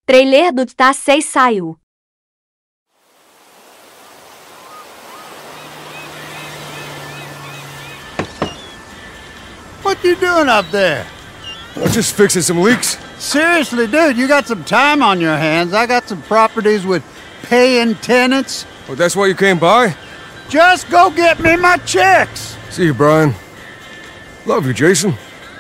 Trailer do Tá 6 saiu. What you doing up there? I'm just fixing some leaks. Seriously, dude, you got some time on your hands. I got some properties with paying tenants. Oh, that's why you came by? Just go get me my checks. See you, Brian. Love you, Jason.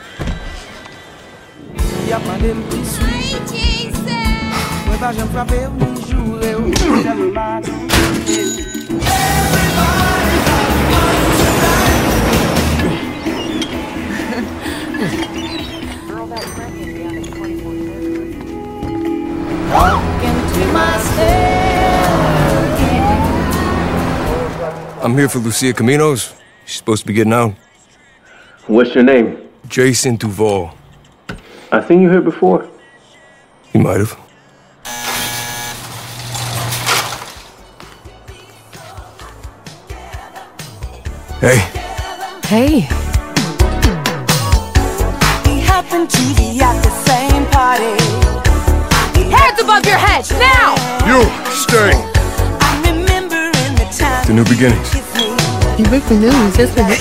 I'm here for Lucia Caminos. She's supposed to be getting out. What's your name? Jason Duval. I think you heard before. You might have. Hey. Hey. We happened to be at the same party. Hands above your head, now! You, stay. I remember in the time The new beginnings. You break the news, isn't it?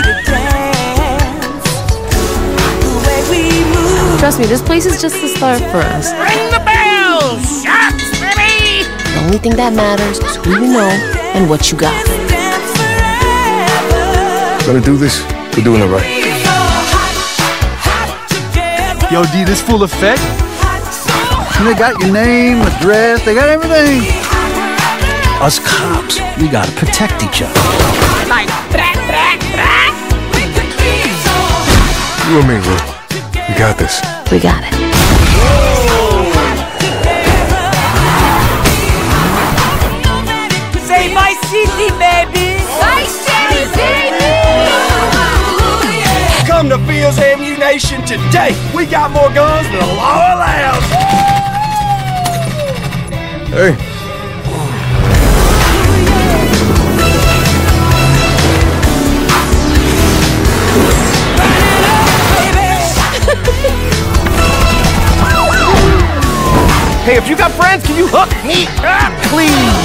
Trust me, this place is just the start for us. Ring the bell! Shots, baby! The only thing that matters is who you know and what you got. Gonna do this? We're doing it right. Yo, D, this full effect? And they got your name, address, they got everything. Us cops, we gotta protect each other. Like, brat, brat, brat! You and me, Lou. We got this. We got it. Say my city, baby. My city, baby! Come to Fields Ammunition today. We got more guns than the law allows. Hey. Hey, if you got friends, can you hook me up, please?